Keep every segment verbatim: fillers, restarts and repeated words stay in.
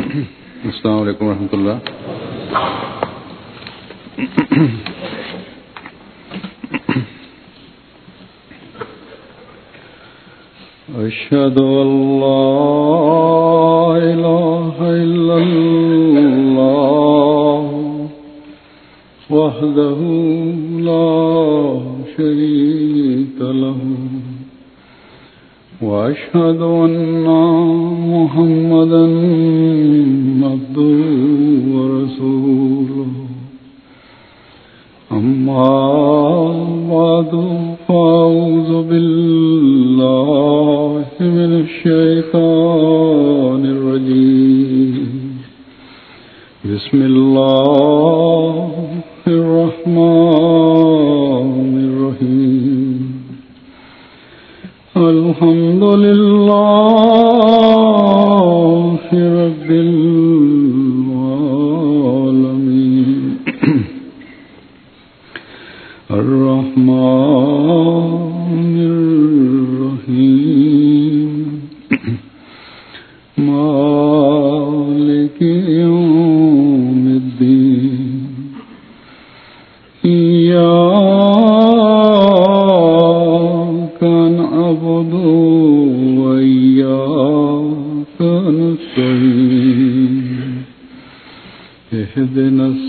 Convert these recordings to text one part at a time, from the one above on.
अस्सलामु अलैकुम रहमतुल्लाह। अशहदु अल्ला इलाहा इल्लल्लाह वहदहु ला शरीका लहु वअशहदु अन्ना मुहम्मदन अब्दुहु व रसूलुहु। अम्मा बअदु फ़अऊज़ु बिल्लाहि मिनश शैतानिर रजीम। बिस्मिल्लाहिर रहमानिर रहीम। अल्हम्दुलिल्लाहि रब्बिल आलमीन। अर्रहमानिर रहीम। मालिकि यौमिद्दीन। इय्याका नअबुदु व इय्याका नस्तईन। इहदिनस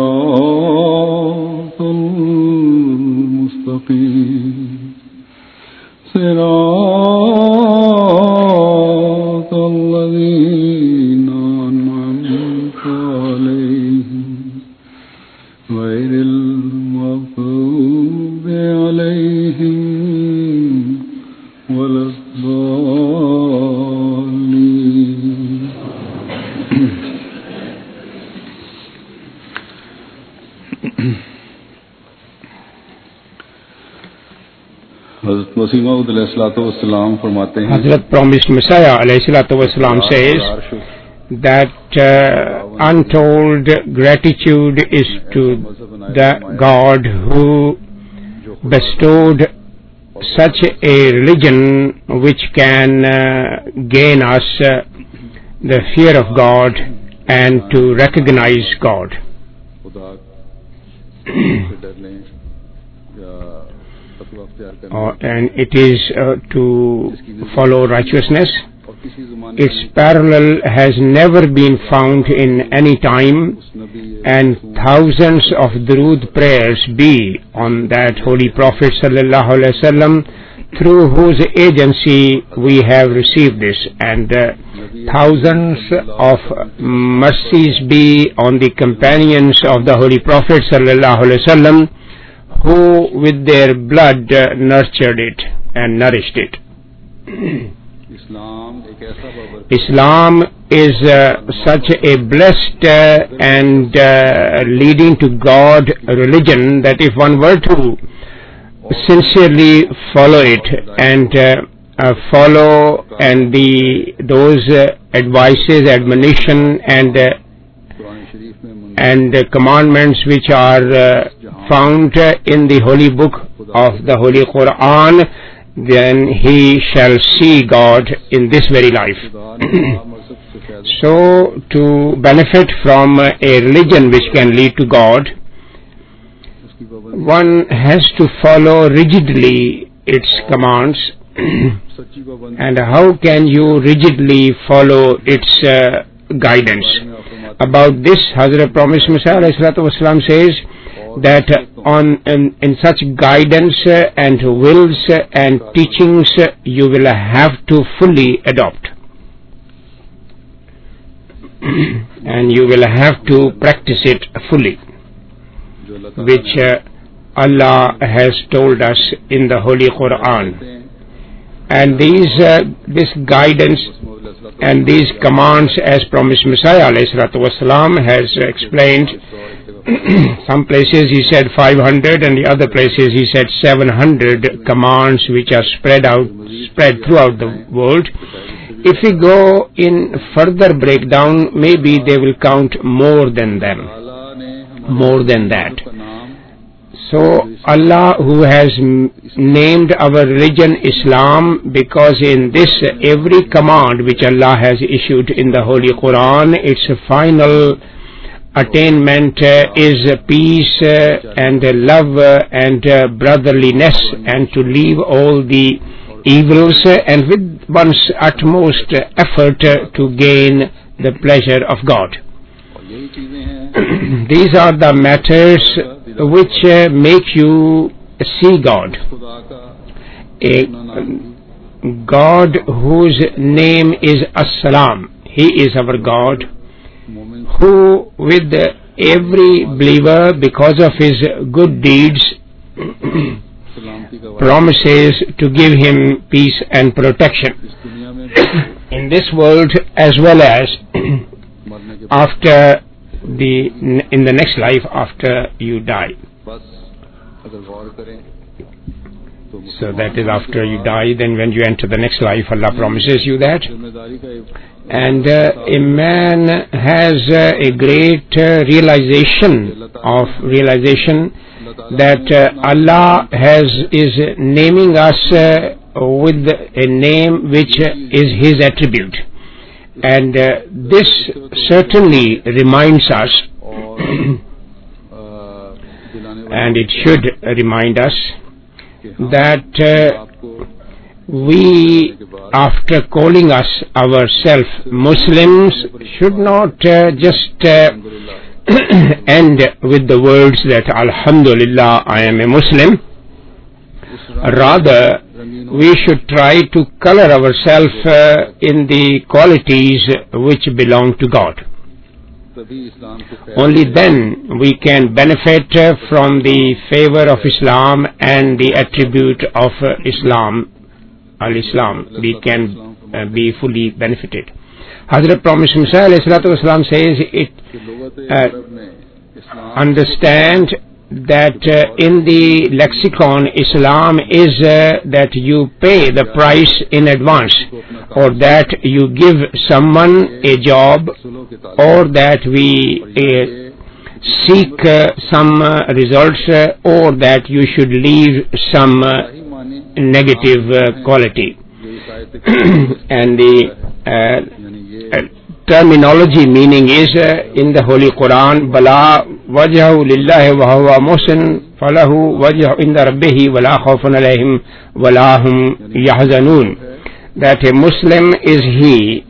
सिरातल मुस्तक़ीम। सिरातल लज़ीना अनअमता अलैहिम गैरिल मग़्दूबि अलैहिम वलद्दाल्लीन। हज़रत मसीह मऊद अलैहिस्सलाम फरमाते हैं, Hazrat promised Messiah अलैहिस्सलाम says that uh, untold gratitude is to the God who bestowed such a religion which can uh, gain us uh, the fear of God and to recognize God. Uh, and it is uh, to follow righteousness. Its parallel has never been found in any time, and thousands of durood prayers be on that Holy Prophet sallallahu alaihi wasallam, through whose agency we have received this, and uh, thousands of mercies be on the companions of the Holy Prophet sallallahu alaihi wasallam, who with their blood uh, nurtured it and nourished it. Islam is uh, such a blessed uh, and uh, leading to God religion that if one were to sincerely follow it and uh, uh, follow and the those uh, advices, admonition and uh, and uh, commandments which are uh, found uh, in the holy book of the Holy Quran, then he shall see God in this very life. So to benefit from uh, a religion which can lead to God, one has to follow rigidly its commands. And how can you rigidly follow its uh, guidance? About this, Hazrat promised Messiah ﷺ says that on in, in such guidance uh, and wills uh, and teachings uh, you will have to fully adopt. And you will have to practice it fully, which uh, Allah has told us in the Holy Quran. And these, uh, this guidance and these commands as promised Messiah ﷺ has explained. Some places he said five hundred and the other places he said seven hundred commands which are spread out, spread throughout the world. If we go in further breakdown, maybe they will count more than them, more than that. So Allah, who has m- named our religion Islam, because in this uh, every command which Allah has issued in the Holy Quran, its final attainment uh, is uh, peace uh, and uh, love uh, and uh, brotherliness, and to leave all the evils uh, and with one's utmost uh, effort uh, to gain the pleasure of God. These are the matters which uh, make you see God. A God whose name is As-Salam. He is our God, who with every believer, because of his good deeds, promises to give him peace and protection in this world as well as after the in the next life after you die. So that is after you die, then when you enter the next life, Allah promises you that. And uh, a man has uh, a great uh, realization of realization that uh, Allah has is naming us uh, with a name which uh, is His attribute, and uh, this certainly reminds us, and it should remind us that uh, we, after calling us ourselves Muslims, should not uh, just uh, end with the words that Alhamdulillah, I am a Muslim. Rather, we should try to color ourselves uh, in the qualities which belong to God. Only then we can benefit uh, from the favor of Islam and the attribute of uh, Islam, Al-Islam. We can uh, be fully benefited. Hazrat Promise Musa alayhi salatu wasalam says it, uh, understand that uh, in the lexicon Islam is uh, that you pay the price in advance, or that you give someone a job, or that we uh, seek uh, some uh, results, uh, or that you should leave some uh, negative uh, quality. And the uh, uh, terminology meaning is uh, in the Holy Quran, Bala wajhahu lillahi wa huwa muhsin falahu wajhu inda rabbihi wa la khawfun alayhim wa la hum yahzanun. That a Muslim is he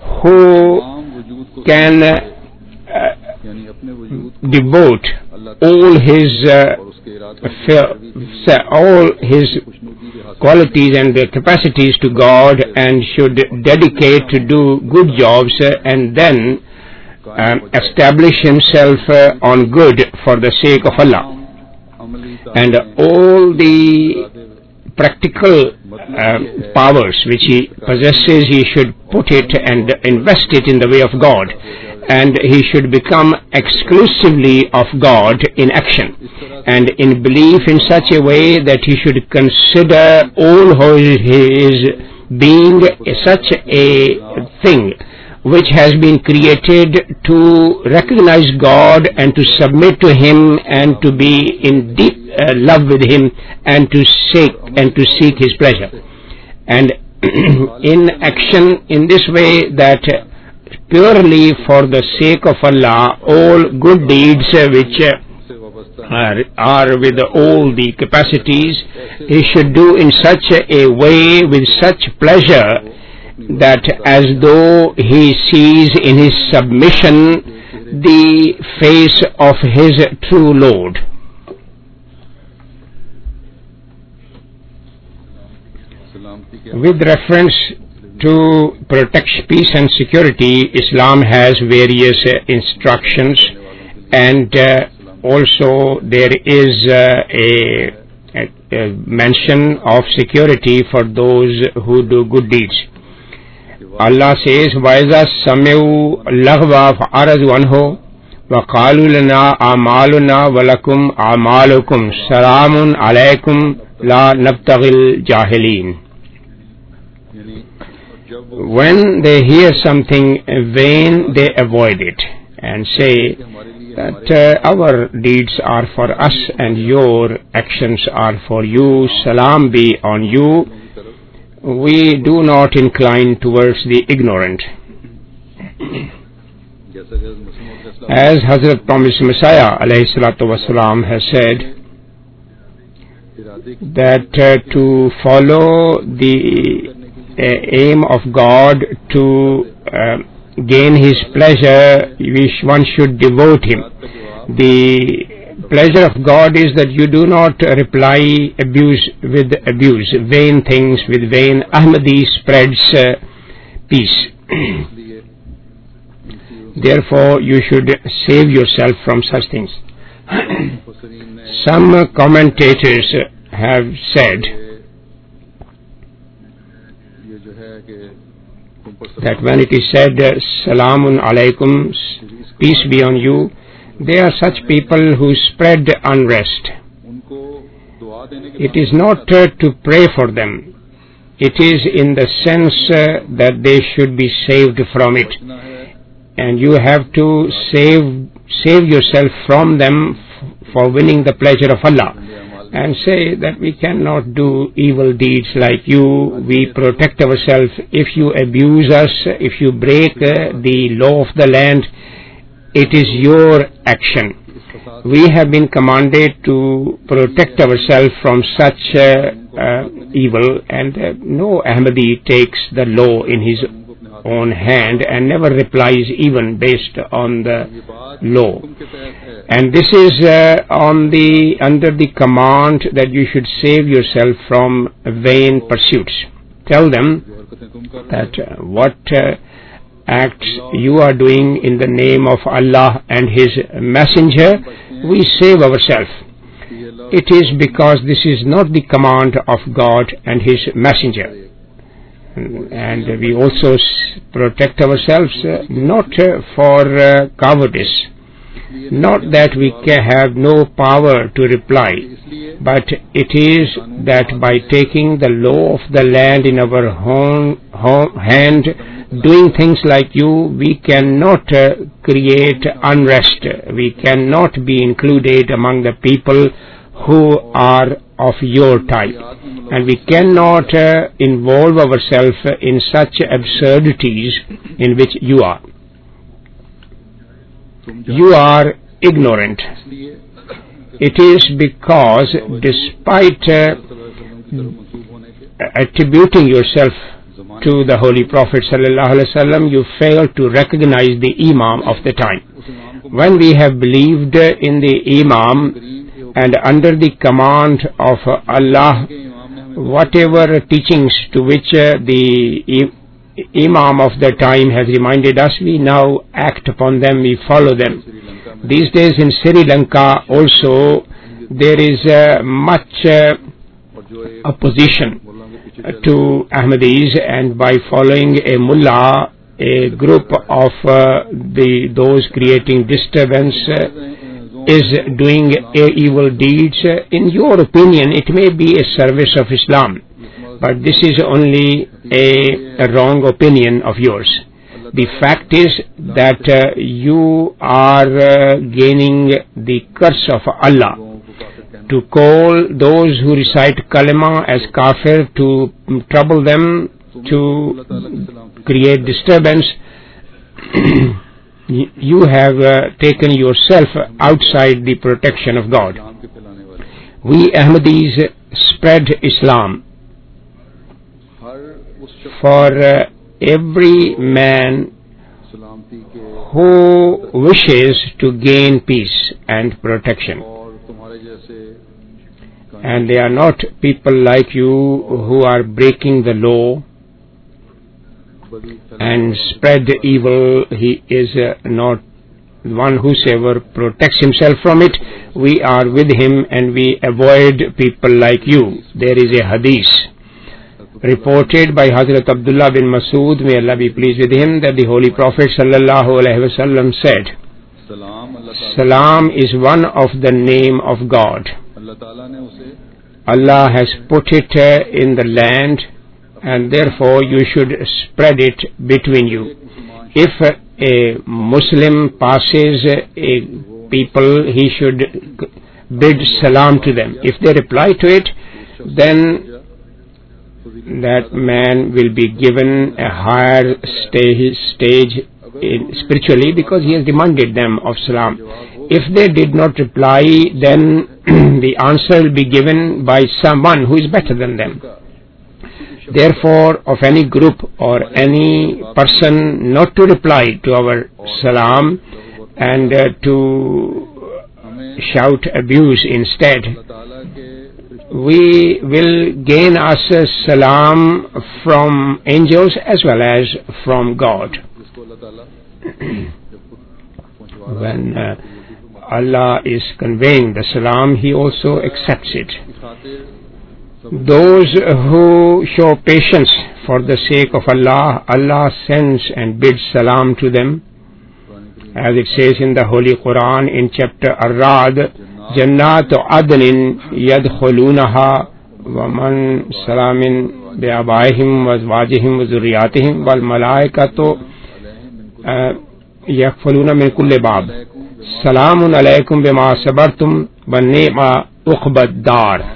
who can uh, devote all his uh, all his qualities and uh, capacities to God, and should dedicate to do good jobs uh, and then uh, establish himself uh, on good for the sake of Allah. And uh, all the practical uh, powers which he possesses, he should put it and invest it in the way of God, and he should become exclusively of God in action and in belief in such a way that he should consider all his being such a thing which has been created to recognize God and to submit to Him and to be in deep uh, love with Him and to seek and to seek His pleasure. And in action in this way, that purely for the sake of Allah, all good deeds uh, which uh, are, are with all the capacities, he should do in such a way, with such pleasure, that as though he sees in his submission the face of his true Lord. With reference to protection, peace and security, Islam has various uh, instructions, and uh, also there is uh, a, a, a mention of security for those who do good deeds. Allah says, وَإِذَا سَمِعُوا اللَّغْوَ فَأَعْرَضُوا عَنْهُ وَقَالُوا لَنَا أَعْمَالُنَا وَلَكُمْ أَعْمَالُكُمْ سَلَامٌ عَلَيْكُمْ لَا نَبْتَغِي الْجَاهِلِينَ. When they hear something vain, they avoid it, and say that uh, our deeds are for us and your actions are for you. Salam be on you. We do not incline towards the ignorant. As Hazrat Promised Messiah alayhi salatu wasalam has said, that uh, to follow the uh, aim of God to uh, gain His pleasure, which one should devote Him. The pleasure of God is that you do not reply abuse with abuse, vain things with vain. Ahmadi spreads uh, peace. Therefore, you should save yourself from such things. Some commentators have said that when it is said, Salamun alaykum, peace be on you, they are such people who spread unrest. It is not uh, to pray for them. It is in the sense uh, that they should be saved from it. And you have to save, save yourself from them f- for winning the pleasure of Allah. And say that we cannot do evil deeds like you. We protect ourselves. If you abuse us, if you break uh, the law of the land, it is your action. We have been commanded to protect ourselves from such uh, uh, evil, and uh, no Ahmadi takes the law in his own hand and never replies even based on the law. And this is uh, on the under the command that you should save yourself from vain pursuits. Tell them that uh, what uh, acts you are doing in the name of Allah and His Messenger, we save ourselves. It is because this is not the command of God and His Messenger. And we also protect ourselves uh, not uh, for uh, cowardice, not that we can have no power to reply, but it is that by taking the law of the land in our own, own hand, doing things like you, we cannot uh, create unrest. We cannot be included among the people who are of your type. And we cannot uh, involve ourselves in such absurdities in which you are. You are ignorant. It is because despite uh, attributing yourself to the Holy Prophet sallallahu alaihi wasallam, you fail to recognize the Imam of the time. When we have believed in the Imam and under the command of Allah, whatever teachings to which uh, the I- Imam of the time has reminded us, we now act upon them, we follow them. These days in Sri Lanka also there is uh, much uh, opposition to Ahmadis, and by following a mullah, a group of uh, the those creating disturbance uh, is doing uh, evil deeds. Uh, in your opinion, it may be a service of Islam, but this is only a, a wrong opinion of yours. The fact is that uh, you are uh, gaining the curse of Allah. To call those who recite kalima as kafir, to trouble them, to create disturbance, you have uh, taken yourself outside the protection of God. We Ahmadis spread Islam for uh, every man who wishes to gain peace and protection. And they are not people like you who are breaking the law and spread evil. He is uh, not one whosoever protects himself from it. We are with him and we avoid people like you. There is a hadith reported by Hazrat Abdullah bin Masud, may Allah be pleased with him, that the Holy Prophet sallallahu alaihi wasallam said, Salam is one of the name of God. Allah has put it uh, in the land, and therefore you should spread it between you. If uh, a Muslim passes a people, he should bid salam to them. If they reply to it, then that man will be given a higher stage, stage in spiritually, because he has demanded them of salam. If they did not reply, then the answer will be given by someone who is better than them. Therefore, of any group or any person not to reply to our salam and uh, to shout abuse instead, we will gain us a salam from angels as well as from God. When uh, Allah is conveying the salam, He also accepts it. Those who show patience for the sake of Allah, Allah sends and bids salam to them. As it says in the Holy Quran in chapter Ar-Ra'd, Jannatu adnin yadkhulunaha wa man salamin bi abaihim wa azwajihim wa zurriyatihim wal malaikatu yakfuluna min kulli bab. Salamun alaykum bima sabartum wa ni'ma uqbad dar.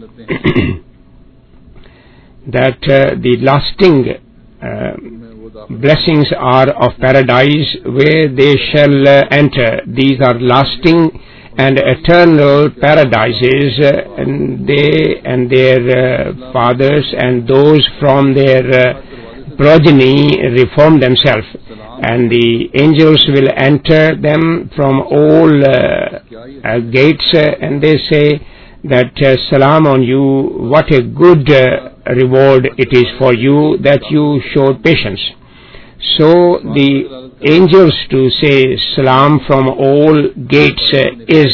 That uh, the lasting uh, blessings are of paradise where they shall uh, enter. These are lasting and eternal paradises, uh, and they and their uh, fathers and those from their uh, progeny reform themselves, and the angels will enter them from all uh, uh, gates, uh, and they say that uh, salam on you, what a good uh, reward it is for you that you showed patience. So the angels to say salam from all gates uh, is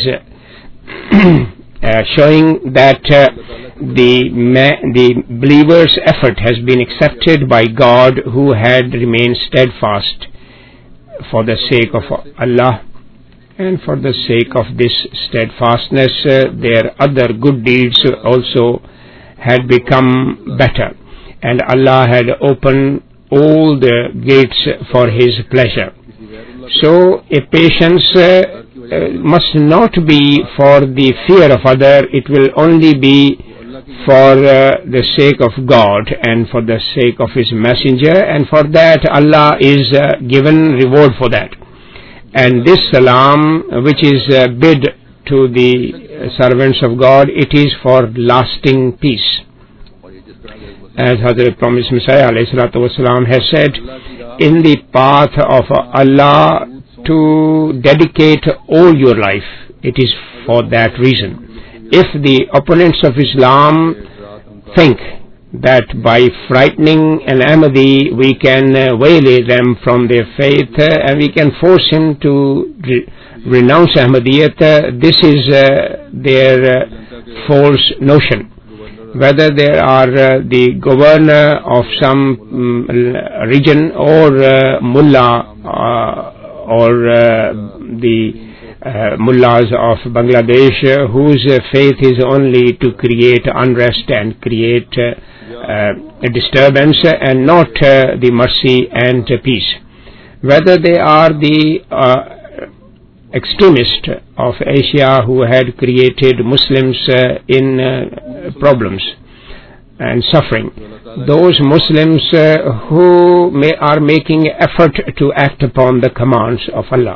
uh, showing that uh, the the believer's effort has been accepted by God, who had remained steadfast for the sake of Allah. And for the sake of this steadfastness, uh, their other good deeds also had become better, and Allah had opened all the gates for His pleasure. So a patience uh, uh, must not be for the fear of other, it will only be for uh, the sake of God and for the sake of His messenger, and for that Allah is uh, given reward for that. And this salam, which is uh, bid to the uh, servants of God, it is for lasting peace. As Hazrat Promised Messiah ﷺ has said, in the path of Allah to dedicate all your life, it is for that reason. If the opponents of Islam think that by frightening an Ahmadi we can uh, waylay them from their faith uh, and we can force him to re renounce Ahmadiyyat, uh, this is uh, their uh, false notion. Whether they are uh, the governor of some um, region or uh, mullah uh, or uh, the uh, mullahs of Bangladesh, uh, whose uh, faith is only to create unrest and create uh, Uh, a disturbance and not uh, the mercy and uh, peace. Whether they are the uh, extremists of Asia who had created Muslims uh, in uh, problems and suffering, those Muslims uh, who may are making effort to act upon the commands of Allah.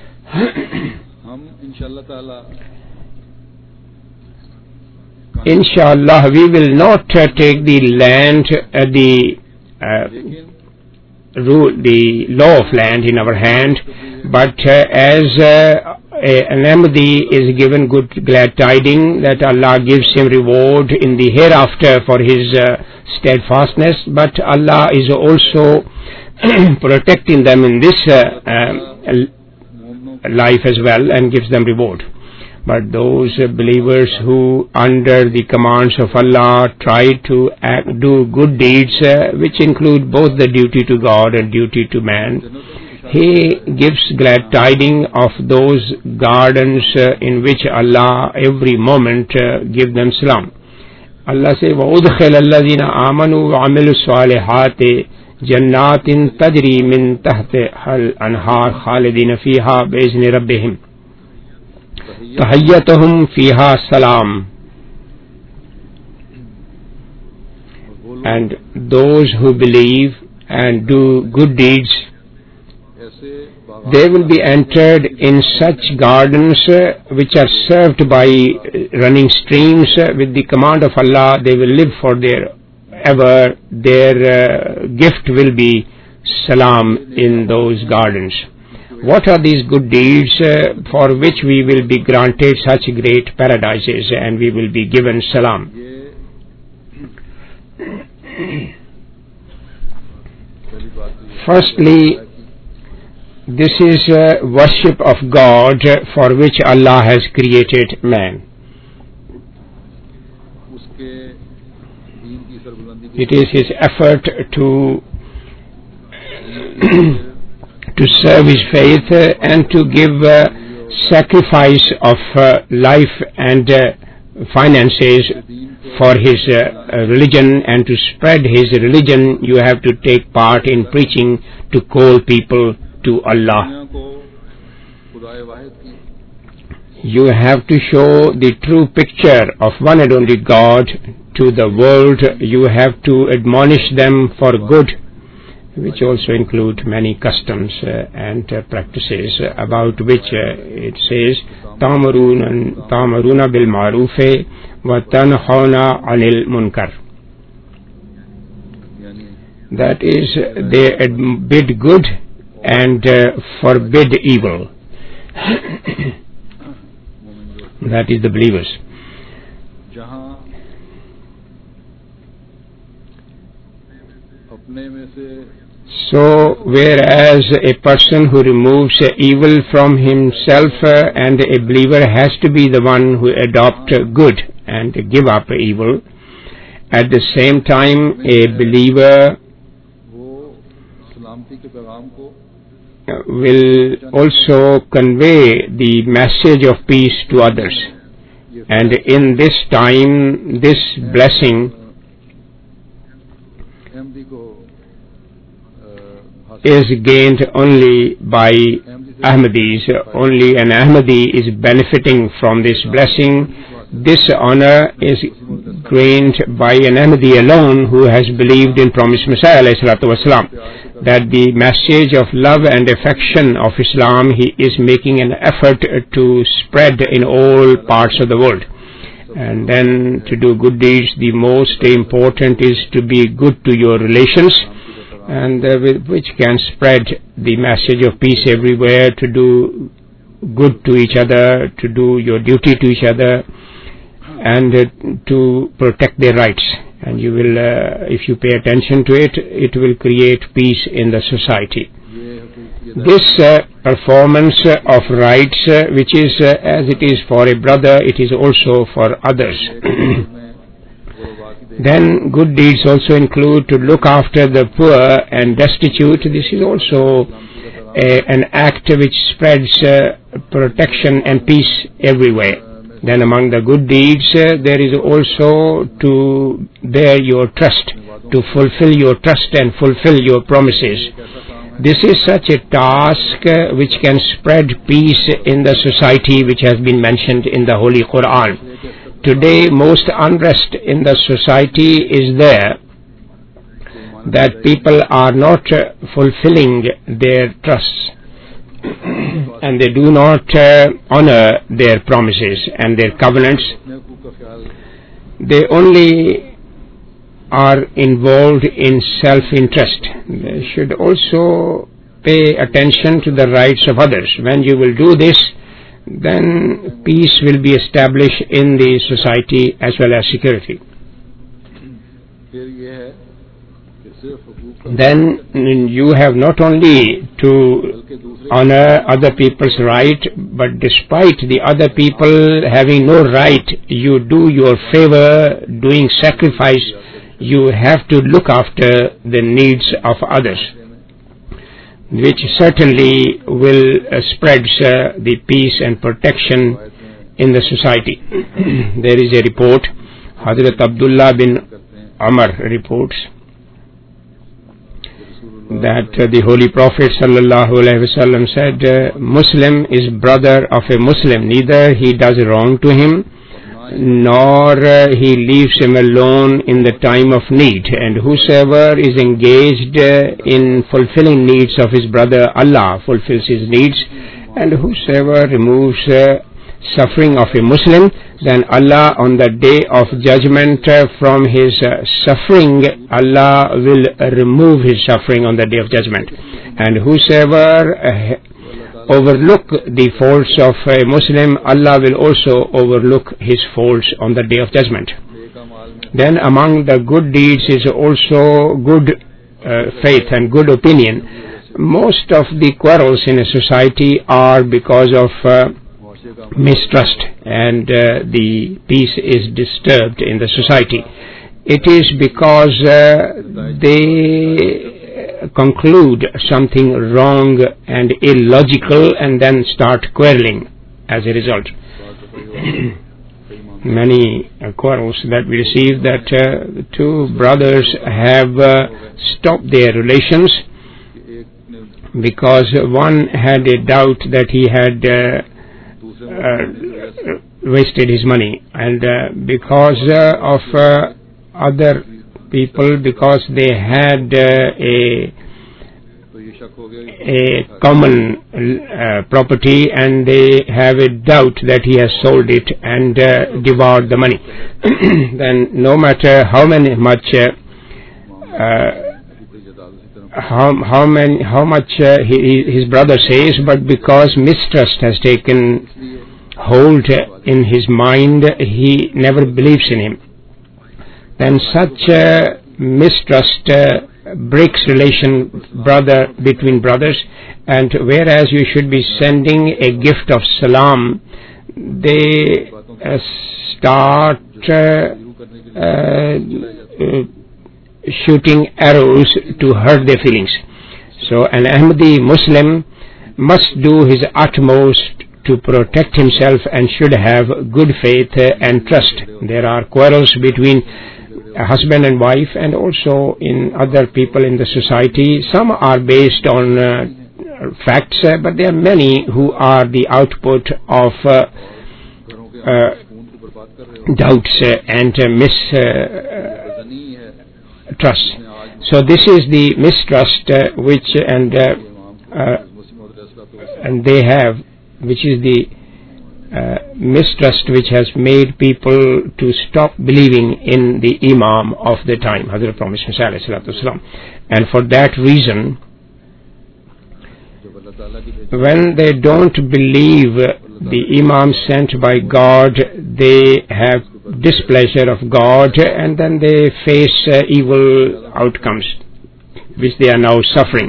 Inshallah, we will not uh, take the land, uh, the uh, rule, the law of land in our hand, but uh, as uh, a, an Ahmadi is given good glad tiding that Allah gives him reward in the hereafter for his uh, steadfastness, but Allah is also protecting them in this uh, uh, life as well and gives them reward. But those uh, believers who under the commands of Allah try to act, do good deeds uh, which include both the duty to God and duty to man, He gives glad tiding of those gardens uh, in which Allah every moment uh, give them salam. Allah says, وَأُدْخِلَ الَّذِينَ آمَنُوا وَعَمِلُوا الصَّالِحَاتِ जन्नातिन तजरी मिन तहतिहल अनहार खालिदीन फीहा बिइज़्नि रब्बिहिम तहिय्यतुहुम फीहा सलाम. And those who believe and do good deeds, they will be entered in such gardens uh, which are served by running streams uh, with the command of Allah. They will live for their ever. Their uh, gift will be salam in those gardens. What are these good deeds uh, for which we will be granted such great paradises and we will be given salam? Firstly, this is uh, worship of God uh, for which Allah has created man. It is his effort to to serve his faith uh, and to give uh, sacrifice of uh, life and uh, finances for his uh, religion, and to spread his religion you have to take part in preaching to call people to Allah. You have to show the true picture of one and only God to the world. You have to admonish them for good, which also include many customs uh, and uh, practices about which uh, it says ta'muruna ta'muruna bil ma'ruf wa tanhauna 'anil munkar. That is, they bid good and uh, forbid evil. That is the believers. So, whereas a person who removes uh, evil from himself uh, and a believer has to be the one who adopt uh, good and give up evil, at the same time a believer will also convey the message of peace to others, and in this time this blessing is gained only by Ahmadis. Only an Ahmadi is benefiting from this blessing. This honor is gained by an Ahmadi alone who has believed in promised Messiah alayhi salatu wasalam, that the message of love and affection of Islam he is making an effort to spread in all parts of the world. And then to do good deeds, the most important is to be good to your relations, and uh, which can spread the message of peace everywhere, to do good to each other, to do your duty to each other, and uh, to protect their rights. And you will, uh, if you pay attention to it, it will create peace in the society. This uh, performance of rights, uh, which is uh, as it is for a brother, it is also for others. Then good deeds also include to look after the poor and destitute. This is also a, an act which spreads uh, protection and peace everywhere. Then among the good deeds uh, there is also to bear your trust, to fulfill your trust and fulfill your promises. This is such a task uh, which can spread peace in the society, which has been mentioned in the Holy Quran. Today most unrest in the society is there, that people are not uh, fulfilling their trusts and they do not uh, honor their promises and their covenants. They only are involved in self-interest. They should also pay attention to the rights of others. When you will do this, then peace will be established in the society as well as security. Then you have not only to honor other people's right, but despite the other people having no right, you do your favor, doing sacrifice. You have to look after the needs of others, which certainly will uh, spread uh, the peace and protection in the society. There is a report, Hazrat Abdullah bin Umar reports, that uh, the Holy Prophet sallallahu alaihi wasallam said, uh, Muslim is brother of a Muslim, neither he does wrong to him, nor uh, he leaves him alone in the time of need. And whosoever is engaged uh, in fulfilling needs of his brother, Allah fulfills his needs. And whosoever removes uh, suffering of a Muslim, then Allah on the day of judgment uh, from his uh, suffering, Allah will remove his suffering on the day of judgment. And whosoever uh, overlook the faults of a Muslim, Allah will also overlook his faults on the day of judgment. Then among the good deeds is also good uh, faith and good opinion. Most of the quarrels in a society are because of uh, mistrust, and uh, the peace is disturbed in the society. It is because uh, they conclude something wrong and illogical and then start quarreling as a result. Many uh, quarrels that we receive, that uh, two brothers have uh, stopped their relations because one had a doubt that he had uh, Uh, wasted his money, and uh, because uh, of uh, other people, because they had uh, a a common uh, property, and they have a doubt that he has sold it and uh, devoured the money. Then no matter how many much uh, uh, how how many how much uh, he, his brother says, but because mistrust has taken hold in his mind, he never believes in him. Then such uh, mistrust uh, breaks relation brother between brothers, and whereas you should be sending a gift of salam, they uh, start uh, uh, uh, shooting arrows to hurt their feelings. So an Ahmadi Muslim must do his utmost to protect himself and should have good faith and trust. There are quarrels between husband and wife, and also in other people in the society. Some are based on uh, facts, uh, but there are many who are the output of uh, uh, doubts uh, and uh, mistrust. Uh, so this is the mistrust uh, which and uh, uh, and they have, which is the uh, mistrust which has made people to stop believing in the Imam of the time, Hazrat Promised Messiah alayhi salatu wasalam. And for that reason, when they don't believe the Imam sent by God, they have displeasure of God, and then they face uh, evil outcomes which they are now suffering.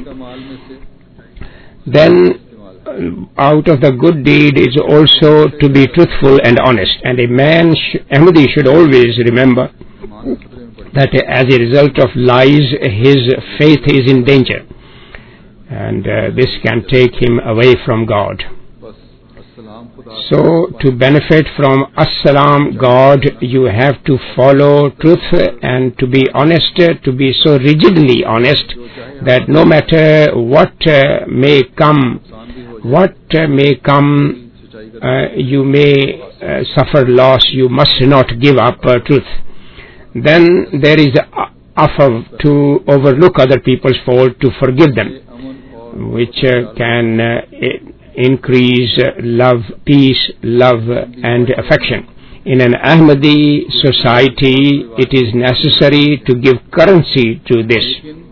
Then out of the good deed is also to be truthful and honest, and a man, sh- Ahmadi should always remember that as a result of lies, his faith is in danger, and uh, this can take him away from God. So to benefit from As-Salam God, you have to follow truth and to be honest, to be so rigidly honest that no matter what uh, may come What uh, may come, uh, you may uh, suffer loss, you must not give up uh, truth. Then there is a offer to overlook other people's fault, to forgive them, which uh, can uh, increase uh, love, peace, love and affection. In an Ahmadi society, it is necessary to give currency to this.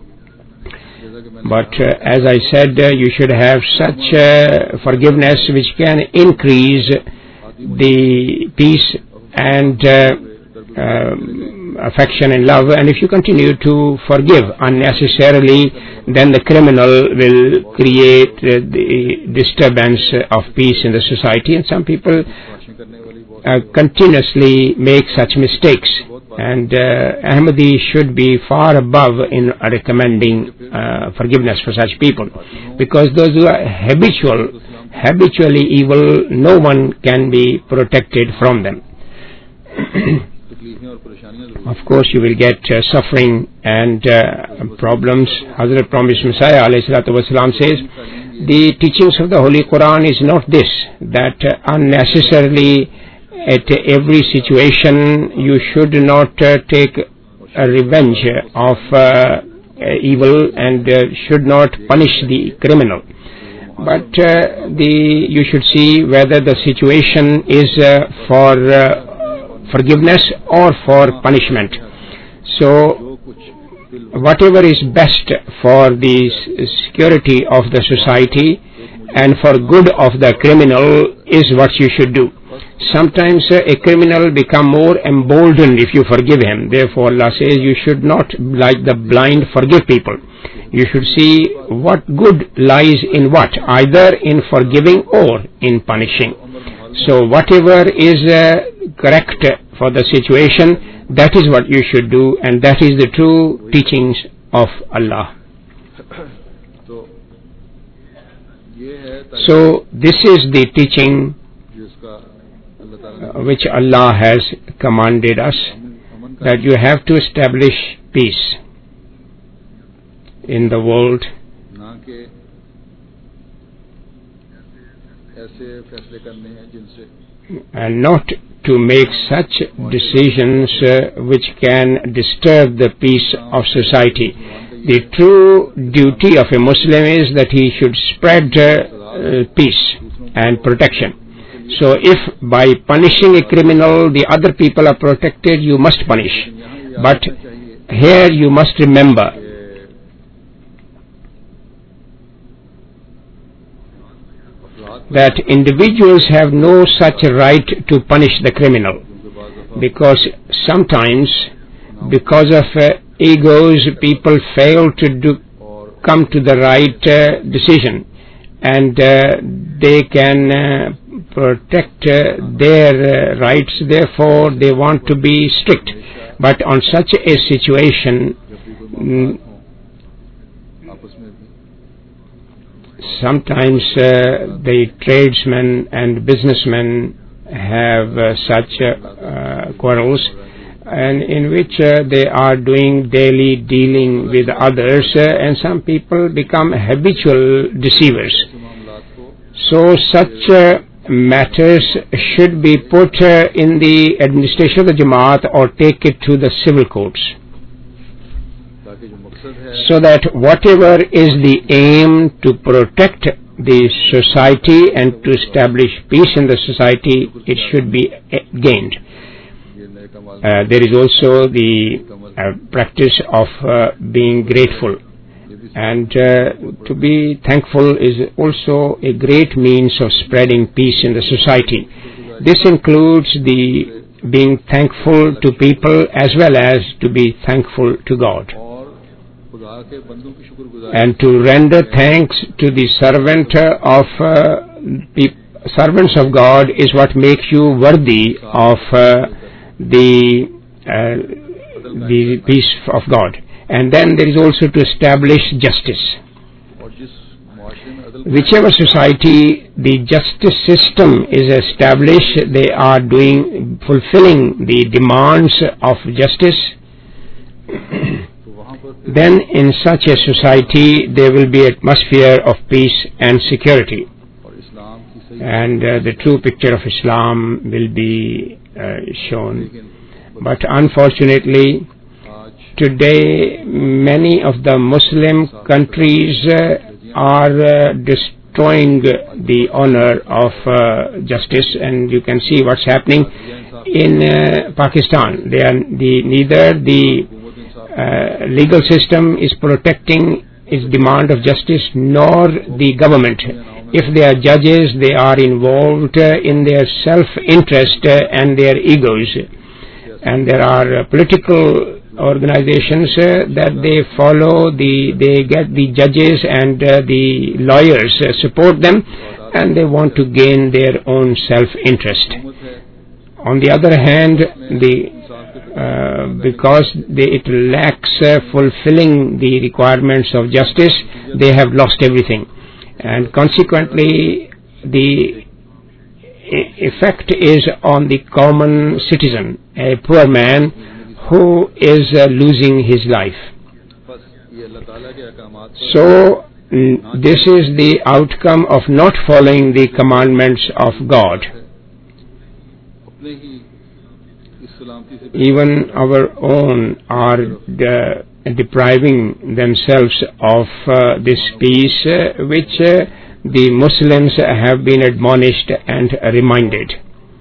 But uh, as I said, uh, you should have such uh, forgiveness which can increase the peace and uh, um, affection and love. And if you continue to forgive unnecessarily, then the criminal will create uh, the disturbance of peace in the society. And some people uh, continuously make such mistakes. And uh, Ahmadi should be far above in recommending uh, forgiveness for such people, because those who are habitual, habitually evil, no one can be protected from them. of course you will get uh, suffering and uh, problems. Hazrat Promised Messiah alayhi salatu wasalam says, the teachings of the Holy Quran is not this, that uh, unnecessarily at every situation you should not uh, take a revenge of uh, evil and uh, should not punish the criminal. But uh, the you should see whether the situation is uh, for uh, forgiveness or for punishment. So whatever is best for the security of the society and for good of the criminal is what you should do. Sometimes uh, a criminal become more emboldened if you forgive him. Therefore Allah says you should not, like the blind, forgive people. You should see what good lies in what, either in forgiving or in punishing. So whatever is uh, correct for the situation, that is what you should do, and that is the true teachings of Allah. So this is the teaching uh, which Allah has commanded us, that you have to establish peace in the world, and not to make such decisions uh, which can disturb the peace of society. The true duty of a Muslim is that he should spread uh, uh, peace and protection. So if by punishing a criminal the other people are protected, you must punish. But here you must remember that individuals have no such right to punish the criminal, because sometimes because of uh, egos people fail to do, come to the right uh, decision, and uh, they can uh, protect uh, their uh, rights, therefore they want to be strict. But on such a situation, mm, sometimes uh, the tradesmen and businessmen have uh, such uh, uh, quarrels, and in which uh, they are doing daily dealing with others, uh, and some people become habitual deceivers. So such uh, matters should be put uh, in the administration of the Jamaat or take it to the civil courts, so that whatever is the aim to protect the society and to establish peace in the society, it should be gained. Uh, there is also the uh, practice of uh, being grateful, and uh, to be thankful is also a great means of spreading peace in the society. This includes the being thankful to people as well as to be thankful to God, and to render thanks to the servant of uh, servants of God is what makes you worthy of uh, the uh, the peace of God. And then there is also to establish justice. Whichever society the justice system is established, they are doing fulfilling the demands of justice. Then in such a society there will be an atmosphere of peace and security, and uh, the true picture of Islam will be uh, shown. But unfortunately today many of the Muslim countries uh, are uh, destroying the honor of uh, justice, and you can see what's happening in uh, Pakistan. They are the, neither the Uh, legal system is protecting its demand of justice, nor the government. If they are judges, they are involved uh, in their self-interest uh, and their egos. And there are uh, political organizations uh, that they follow, the, they get the judges and uh, the lawyers uh, support them, and they want to gain their own self-interest. On the other hand, the Uh, because they, it lacks uh, fulfilling the requirements of justice, they have lost everything, and consequently the effect is on the common citizen, a poor man who is uh, losing his life. बस ये अल्लाह ताला के अहकामात को So mm, this is the outcome of not following the commandments of God. अपने ही इस सलामती से Even our own are uh, depriving themselves of uh, this peace uh, which uh, the Muslims have been admonished and reminded.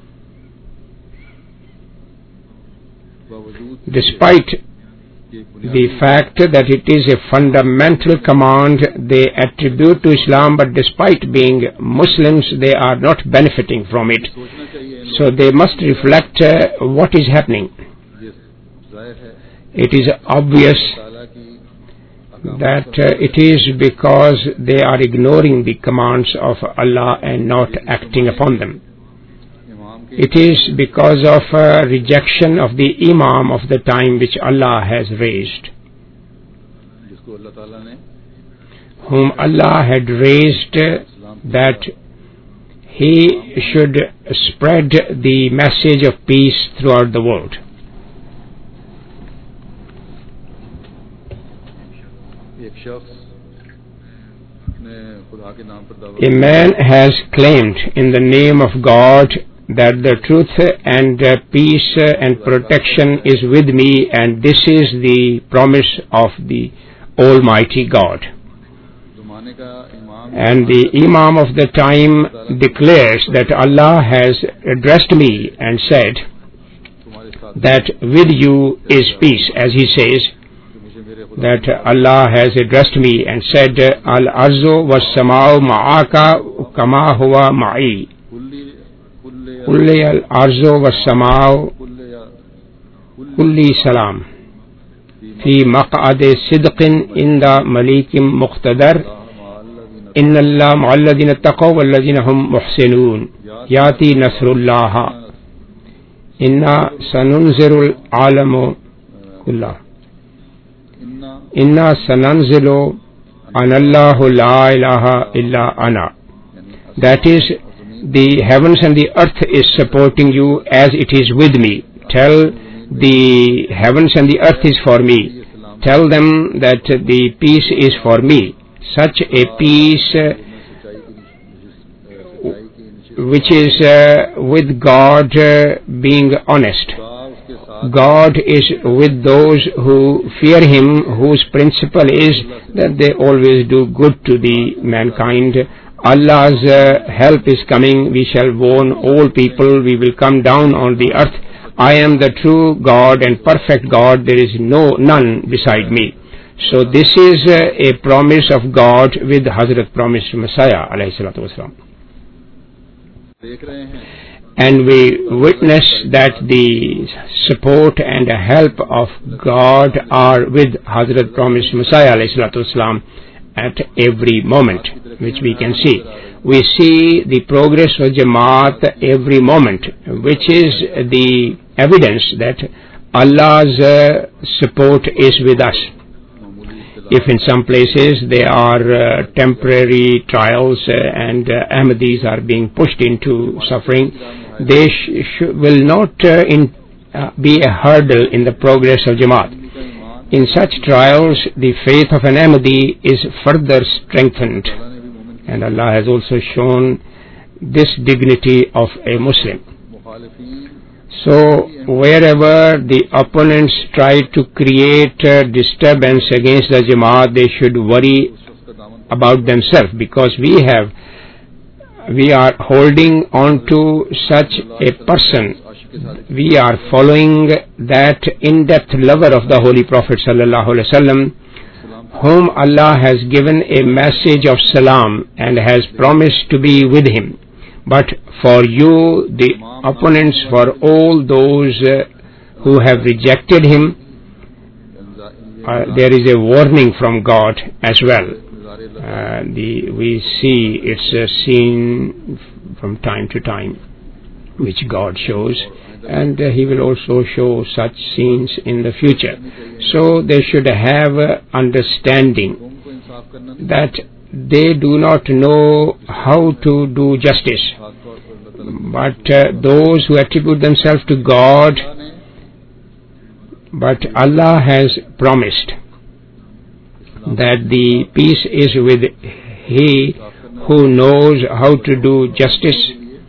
बावजूद Despite ये the fact that it is a fundamental command they attribute to Islam, but despite being Muslims they are not benefiting from it. सोचना चाहिए इन So they must reflect uh, what is happening. लोगों ये जाहिर है It is obvious ताला की that uh, it is because they are ignoring the commands of Allah and not acting upon them. इमाम के It is because of uh, rejection of the Imam of the time which Allah has raised, जिसको अल्लाह ताला ने whom Allah had raised uh, that he should spread the message of peace throughout the world. एक शख्स ने खुदा के नाम पर दावा A man has claimed in the name of God that the truth and uh, peace uh, and protection is with me, and this is the promise of the Almighty God. ज़माने का इमाम And the Imam of the time declares that Allah has addressed me and said तुम्हारे साथ that with you is peace, as he says कि मुझे मेरे खुदा that Allah has addressed me and said, Al-Arzu was-sama'u ma'aka kama huwa ma'i. कुल्ली कुल्ले Kulli al-arzu was-sama'u कुल्ले या kulli salam. Fi maq'adi sidqin inda malikim muqtadar. Inna Allah ma'alladhina taqaw walladhina hum muhsinun. Yati nasrullaha. Inna sanunzirul alamu kullah. इन्ना Inna sananzilu anallahu la ilaha illa ana. That is, the heavens and the earth is supporting you as it is with me. Tell the heavens and the earth is for me. Tell them that the peace is for me. Such a peace uh, which is uh, with God uh, being honest. उसके साथ God is with those who fear Him, whose principle is that they always do good to the mankind. Allah's uh, help is coming. We shall warn all people. We will come down on the earth. I am the true God and perfect God. There is no none beside me. So this is uh, a promise of God with Hazrat promised Messiah alayhi salatu wasalam. देख रहे हैं And we witness that the support and help of God are with Hazrat promised Messiah alayhi salatu wasalam at every moment, which we can see. We see the progress of Jamaat every moment, which is the evidence that Allah's uh, support is with us. If in some places there are uh, temporary trials uh, and uh, Ahmadis are being pushed into suffering, they sh- sh- will not uh, in, uh, be a hurdle in the progress of Jamaat. In such trials, the faith of an Ahmadi is further strengthened, and Allah has also shown this dignity of a Muslim. मुखालिफीन So wherever the opponents try to create uh, disturbance against the Jamaat, they should worry उसका दामन about themselves, because we have we are holding on to such a person. Ashique Sadiq We are following that in-depth lover of the Holy Prophet sallallahu alaihi wasallam, whom Allah has given a message of salam and has promised to be with him. But for you, the opponents, for all those uh, who have rejected him, uh, there is a warning from God as well. Uh, the, we see it's a scene from time to time which God shows, and uh, He will also show such scenes in the future. So they should have uh, understanding को इंसाफ करना that they do not know how to do justice, खासतौर पर अल्लाह ताला but uh, those who attribute themselves to God, ने But Allah has promised that the peace is with he who knows how to do justice.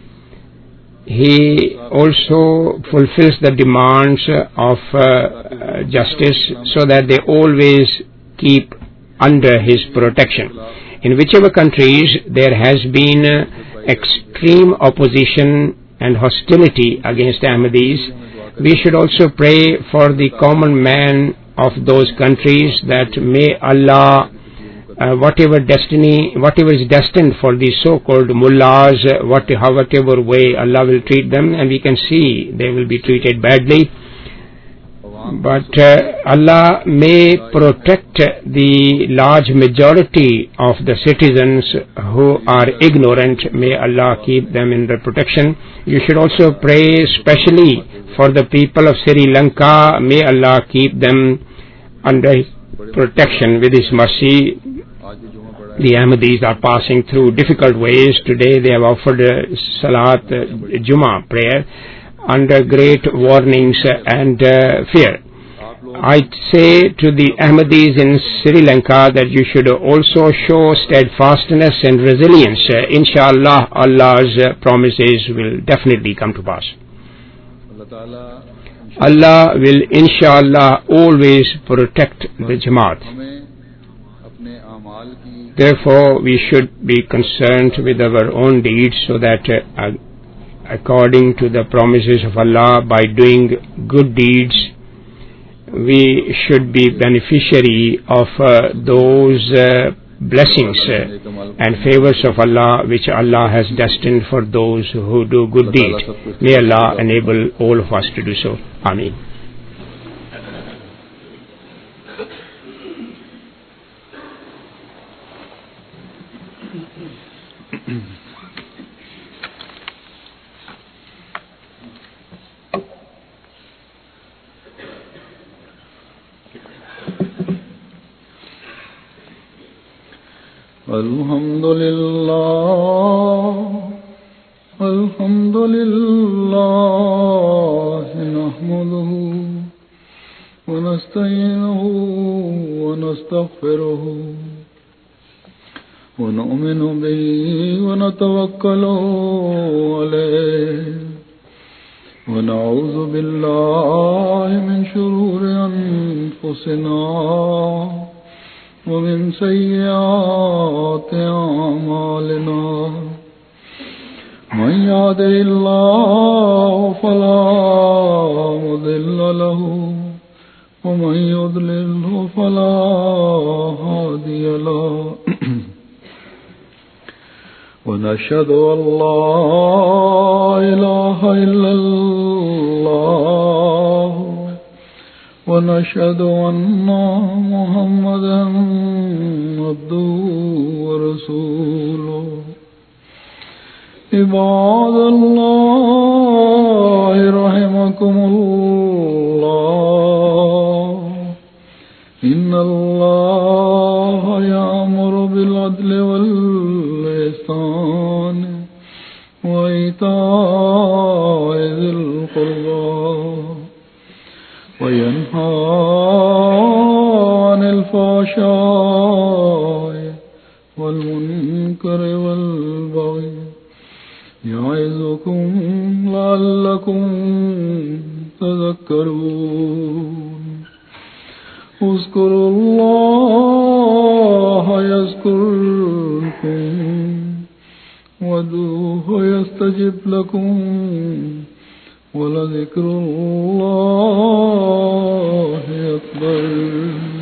He also fulfills the demands of uh, justice so that they always keep under his protection. In whichever countries there has been uh, extreme opposition and hostility against Ahmadis, we should also pray for the common man of those countries, that may Allah, uh, whatever destiny, whatever is destined for the so-called mullahs, uh, what, whatever way Allah will treat them, and we can see they will be treated badly. But uh, Allah may protect the large majority of the citizens who are ignorant. May Allah keep them in their protection. You should also pray specially for the people of Sri Lanka. May Allah keep them under His protection with His mercy. The Ahmadis are passing through difficult ways. Today they have offered uh, Salat uh, Jummah prayer under great warnings and uh, fear. I say to the Ahmadis in Sri Lanka that you should also show steadfastness and resilience. Uh, inshallah, Allah's uh, promises will definitely come to pass. Allah will inshallah always protect the Jamaat. Therefore, we should be concerned with our own deeds, so that uh, according to the promises of Allah, by doing good deeds, we should be beneficiary of uh, those uh, blessings uh, and favors of Allah which Allah has destined for those who do good deeds. May Allah enable all of us to do so. Ameen. Alhamdulillah, Alhamdulillah, nahmaduhu wa nasta'inuhu wa nastaghfiruhu wa nu'minu bihi wa natawakkalu alayhi wa na'udhu billahi min shururi anfusina ومن سيئات أعمالنا من يهده الله فلا مضل له ومن يضلله فلا هادي له ونشهد أن لا إله إلا الله ونشهد أن محمدا عبده ورسوله عباد الله رحمكم الله إن الله يأمر بالعدل والإحسان وإيتاء ذي القربى وينهى عن الفحشاء والمنكر والبغي يعظكم لعلكم تذكرون اذكروا الله يذكركم وادعوه يستجب لكم ولذكر الله أكبر.